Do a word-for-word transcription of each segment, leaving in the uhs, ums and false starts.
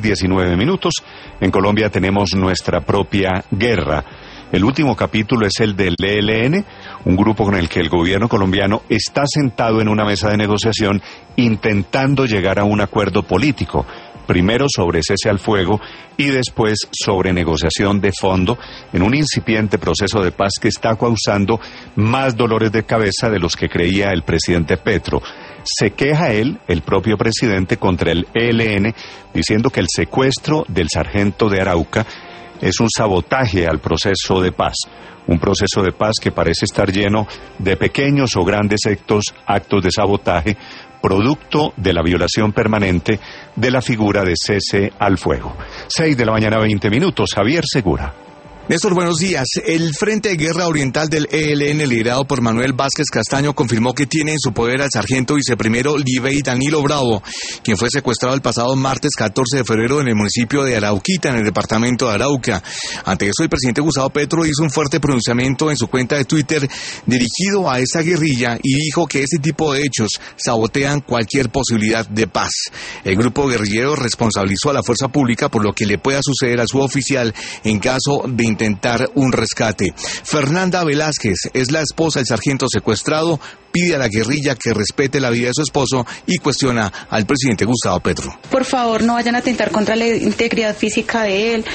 diecinueve minutos. En Colombia tenemos nuestra propia guerra. El último capítulo es el del E L N, un grupo con el que el gobierno colombiano está sentado en una mesa de negociación intentando llegar a un acuerdo político. Primero sobre cese al fuego y después sobre negociación de fondo en un incipiente proceso de paz que está causando más dolores de cabeza de los que creía el presidente Petro. Se queja él, el propio presidente, contra el E L N, diciendo que el secuestro del sargento de Arauca es un sabotaje al proceso de paz, un proceso de paz que parece estar lleno de pequeños o grandes actos, actos de sabotaje, producto de la violación permanente de la figura de cese al fuego. Seis de la mañana, veinte minutos. Javier Segura. Néstor, buenos días. El Frente de Guerra Oriental del E L N, liderado por Manuel Vázquez Castaño, confirmó que tiene en su poder al sargento viceprimero Libey Danilo Bravo, quien fue secuestrado el pasado martes catorce de febrero en el municipio de Arauquita, en el departamento de Arauca. Ante eso, el presidente Gustavo Petro hizo un fuerte pronunciamiento en su cuenta de Twitter dirigido a esa guerrilla y dijo que ese tipo de hechos sabotean cualquier posibilidad de paz. El grupo guerrillero responsabilizó a la fuerza pública por lo que le pueda suceder a su oficial en caso de intentar un rescate. Fernanda Velázquez es la esposa del sargento secuestrado, pide a la guerrilla que respete la vida de su esposo y cuestiona al presidente Gustavo Petro. Por favor, no vayan a atentar contra la integridad física de él,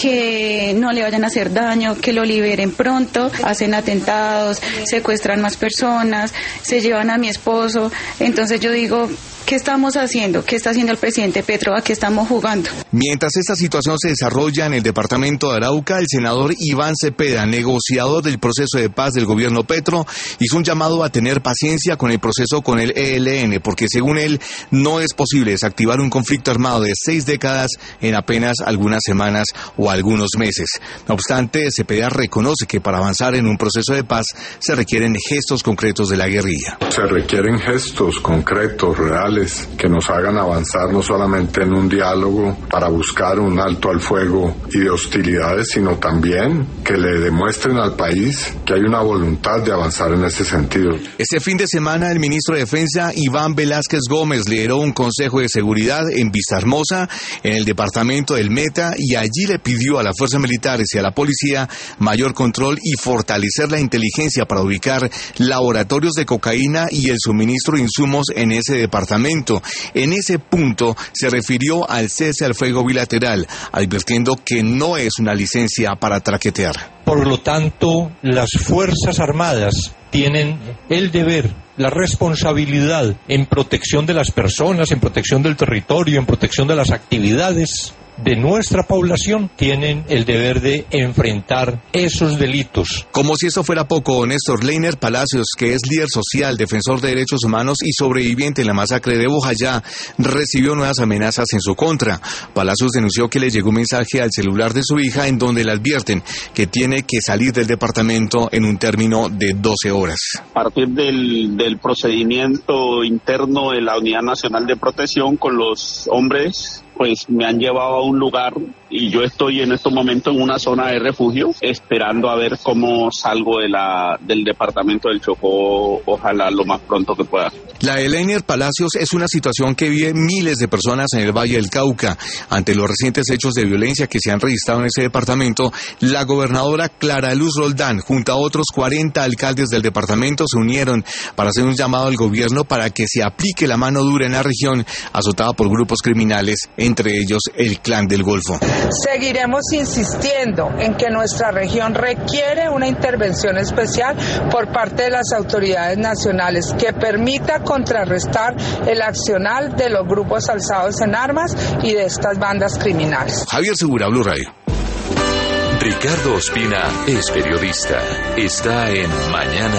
que no le vayan a hacer daño, que lo liberen pronto. Hacen atentados, secuestran más personas, se llevan a mi esposo. Entonces yo digo, ¿qué estamos haciendo? ¿Qué está haciendo el presidente Petro? ¿A qué estamos jugando? Mientras esta situación se desarrolla en el departamento de Arauca, el senador Iván Cepeda, negociador del proceso de paz del gobierno Petro, hizo un llamado a tener paciencia con el proceso con el E L N, porque según él no es posible desactivar un conflicto armado de seis décadas en apenas algunas semanas o algunos meses. No obstante, Cepeda reconoce que para avanzar en un proceso de paz se requieren gestos concretos de la guerrilla. Se requieren gestos concretos, reales, que nos hagan avanzar no solamente en un diálogo para buscar un alto al fuego y de hostilidades, sino también que le demuestren al país que hay una voluntad de avanzar en ese sentido. Este fin de semana, el ministro de Defensa, Iván Velázquez Gómez, lideró un consejo de seguridad en Vistahermosa, en el departamento del Meta, y allí le pidió a las fuerzas militares y a la policía mayor control y fortalecer la inteligencia para ubicar laboratorios de cocaína y el suministro de insumos en ese departamento. En ese punto se refirió al cese al fuego bilateral, advirtiendo que no es una licencia para traquetear. Por lo tanto, las Fuerzas Armadas tienen el deber, la responsabilidad en protección de las personas, en protección del territorio, en protección de las actividades de nuestra población, tienen el deber de enfrentar esos delitos. Como si eso fuera poco, Néstor Leiner Palacios, que es líder social, defensor de derechos humanos y sobreviviente en la masacre de Bojayá, recibió nuevas amenazas en su contra. Palacios denunció que le llegó un mensaje al celular de su hija en donde le advierten que tiene que salir del departamento en un término de doce horas. A partir del, del procedimiento interno de la Unidad Nacional de Protección con los hombres, pues me han llevado a un lugar y yo estoy en estos momentos en una zona de refugio esperando a ver cómo salgo de la del departamento del Chocó, ojalá lo más pronto que pueda. La de Leiner Palacios es una situación que vive miles de personas en el Valle del Cauca. Ante los recientes hechos de violencia que se han registrado en ese departamento, la gobernadora Clara Luz Roldán, junto a otros cuarenta alcaldes del departamento, se unieron para hacer un llamado al gobierno para que se aplique la mano dura en la región azotada por grupos criminales, entre ellos el Clan del Golfo. Seguiremos insistiendo en que nuestra región requiere una intervención especial por parte de las autoridades nacionales que permita contrarrestar el accionar de los grupos alzados en armas y de estas bandas criminales. Javier Segura, Blue Radio. Ricardo Ospina es periodista. Está en Mañana